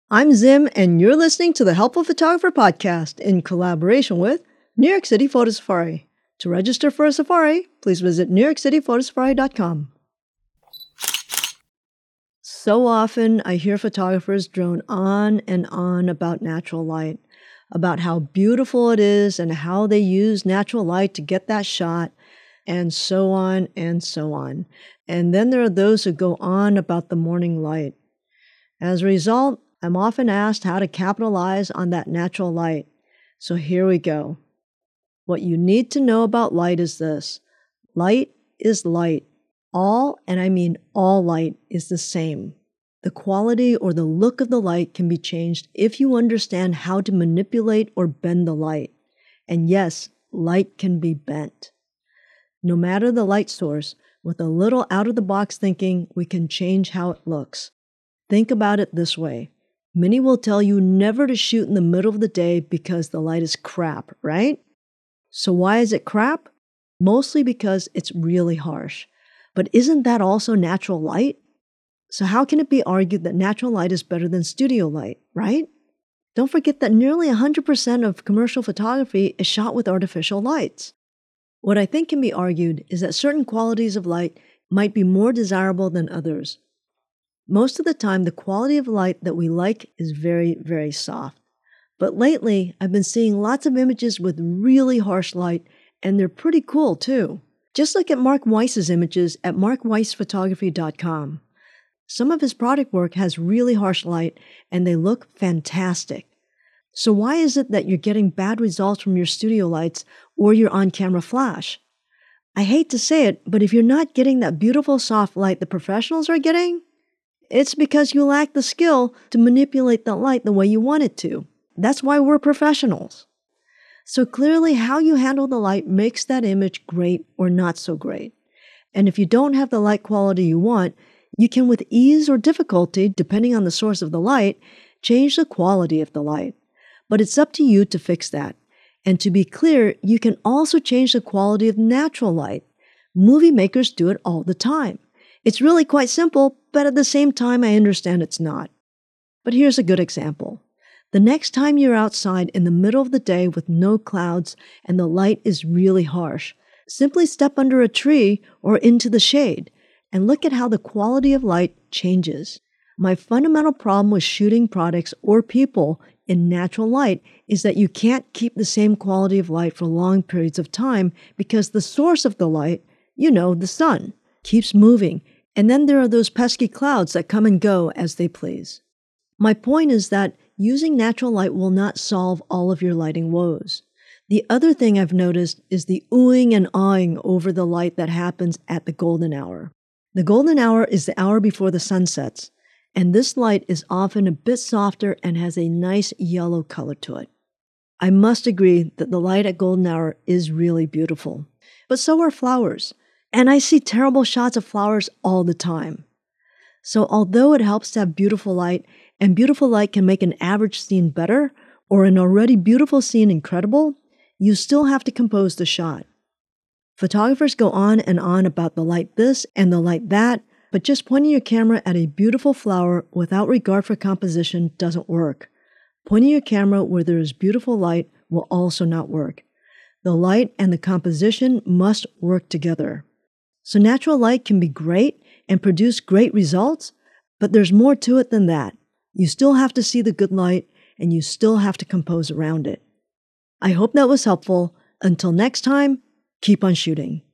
I'm Zim, and you're listening to the Helpful Photographer Podcast in collaboration with New York City Photo Safari. To register for a safari, please visit NewYorkCityPhotosafari.com. So often, I hear photographers drone on and on about natural light, about how beautiful it is and how they use natural light to get that shot, and so on and so on. And then there are those who go on about the morning light. As a result, I'm often asked how to capitalize on that natural light. So here we go. What you need to know about light is this. Light is light. All, and I mean all light, is the same. The quality or the look of the light can be changed if you understand how to manipulate or bend the light. And yes, light can be bent. No matter the light source, with a little out-of-the-box thinking, we can change how it looks. Think about it this way. Many will tell you never to shoot in the middle of the day because the light is crap, right? So why is it crap? Mostly because it's really harsh. But isn't that also natural light? So how can it be argued that natural light is better than studio light, right? Don't forget that nearly 100% of commercial photography is shot with artificial lights. What I think can be argued is that certain qualities of light might be more desirable than others. Most of the time, the quality of light that we like is very, very soft. But lately, I've been seeing lots of images with really harsh light, and they're pretty cool too. Just look at Mark Weiss's images at markweissphotography.com. Some of his product work has really harsh light, and they look fantastic. So why is it that you're getting bad results from your studio lights or your on-camera flash? I hate to say it, but if you're not getting that beautiful soft light the professionals are getting, it's because you lack the skill to manipulate the light the way you want it to. That's why we're professionals. So clearly, how you handle the light makes that image great or not so great. And if you don't have the light quality you want, you can with ease or difficulty, depending on the source of the light, change the quality of the light. But it's up to you to fix that. And to be clear, you can also change the quality of natural light. Movie makers do it all the time. It's really quite simple, but at the same time, I understand it's not. But here's a good example. The next time you're outside in the middle of the day with no clouds and the light is really harsh, simply step under a tree or into the shade and look at how the quality of light changes. My fundamental problem with shooting products or people in natural light is that you can't keep the same quality of light for long periods of time because the source of the light, the sun, keeps moving. And then there are those pesky clouds that come and go as they please. My point is that using natural light will not solve all of your lighting woes. The other thing I've noticed is the oohing and aahing over the light that happens at the golden hour. The golden hour is the hour before the sun sets, and this light is often a bit softer and has a nice yellow color to it. I must agree that the light at golden hour is really beautiful, but so are flowers. And I see terrible shots of flowers all the time. So although it helps to have beautiful light, and beautiful light can make an average scene better, or an already beautiful scene incredible, you still have to compose the shot. Photographers go on and on about the light this and the light that, but just pointing your camera at a beautiful flower without regard for composition doesn't work. Pointing your camera where there is beautiful light will also not work. The light and the composition must work together. So natural light can be great and produce great results, but there's more to it than that. You still have to see the good light, and you still have to compose around it. I hope that was helpful. Until next time, keep on shooting.